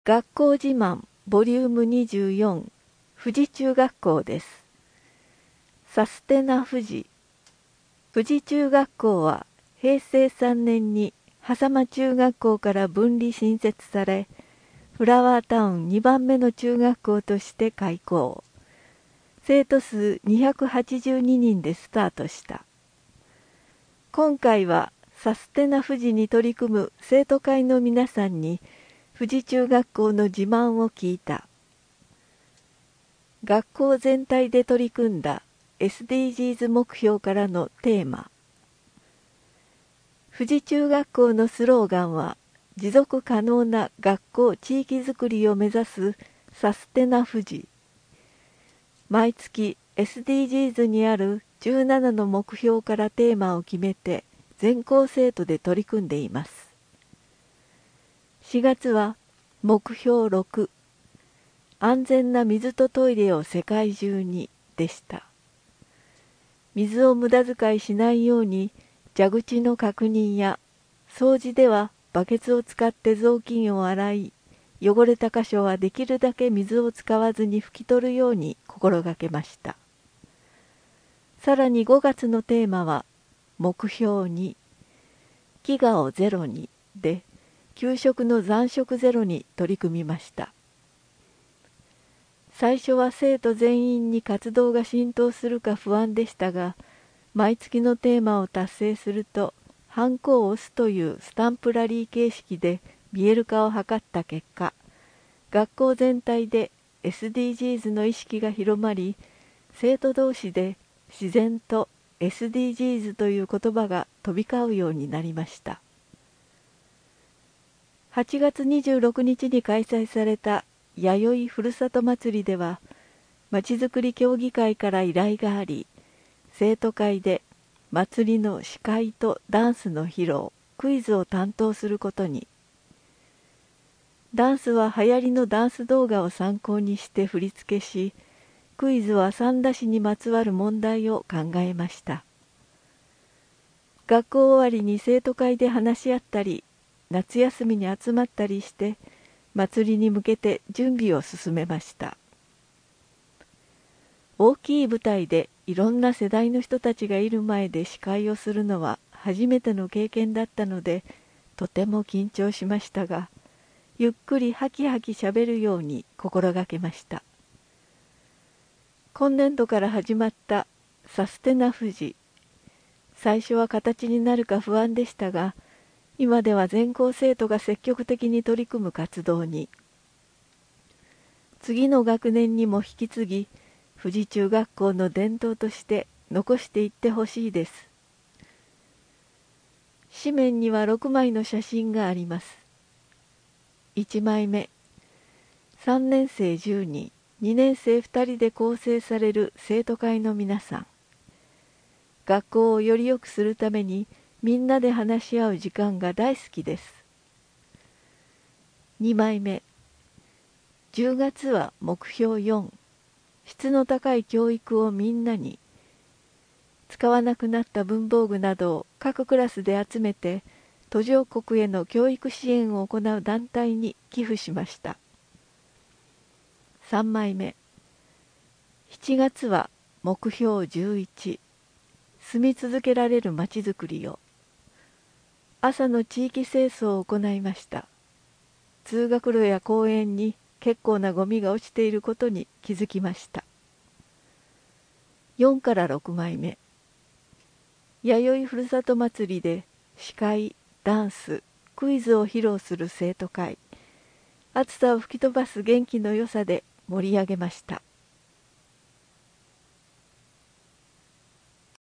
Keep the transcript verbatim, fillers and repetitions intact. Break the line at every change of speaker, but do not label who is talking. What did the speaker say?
学校自慢ボリュームにじゅうよん富士中学校です。サステナ富士。富士中学校はへいせいさんねんに狭間中学校から分離新設され、フラワータウンにばんめの中学校として開校。生徒数にひゃくはちじゅうににんでスタートした。今回はサステナ富士に取り組む生徒会の皆さんに富士中学校の自慢を聞いた。学校全体で取り組んだ エスディージーズ 目標からのテーマ。富士中学校のスローガンは、持続可能な学校地域づくりを目指すサステナ富士。毎月 エスディージーズ にあるじゅうななの目標からテーマを決めて全校生徒で取り組んでいます。しがつは目標ろく、安全な水とトイレを世界中にでした。水を無駄遣いしないように蛇口の確認や、掃除ではバケツを使って雑巾を洗い、汚れた箇所はできるだけ水を使わずに拭き取るように心がけました。さらにごがつのテーマは、目標に、飢餓をゼロにで、給食の残食ゼロに取り組みました。最初は生徒全員に活動が浸透するか不安でしたが、毎月のテーマを達成すると、ハンコを押すというスタンプラリー形式で見える化を図った結果、学校全体で エスディージーズ の意識が広まり、生徒同士で自然と エスディージーズ という言葉が飛び交うようになりました。はちがつにじゅうろくにちに開催された弥生ふるさと祭りでは、まちづくり協議会から依頼があり、生徒会で祭りの司会とダンスの披露、クイズを担当することに。ダンスは流行りのダンス動画を参考にして振り付けし、クイズは三田市にまつわる問題を考えました。学校終わりに生徒会で話し合ったり、夏休みに集まったりして、祭りに向けて準備を進めました。大きい舞台でいろんな世代の人たちがいる前で司会をするのは初めての経験だったので、とても緊張しましたが、ゆっくりハキハキしゃべるように心がけました。今年度から始まったサステナ富士。最初は形になるか不安でしたが、今では全校生徒が積極的に取り組む活動に。次の学年にも引き継ぎ、富士中学校の伝統として残していってほしいです。紙面にはろくまいの写真があります。いちまいめ、さんねんせいじゅうにん、にねんせいふたりで構成される生徒会の皆さん。学校をより良くするためにみんなで話し合う時間が大好きです。にまいめ、じゅうがつは目標よん、質の高い教育をみんなに。使わなくなった文房具などを各クラスで集めて、途上国への教育支援を行う団体に寄付しました。さんまいめ、しちがつは目標じゅういち、住み続けられるまちづくりを。朝の地域清掃を行いました。通学路や公園に結構なゴミが落ちていることに気づきました。よんからろくまいめ、弥生ふるさと祭りで司会、ダンス、クイズを披露する生徒会。暑さを吹き飛ばす元気の良さで盛り上げました。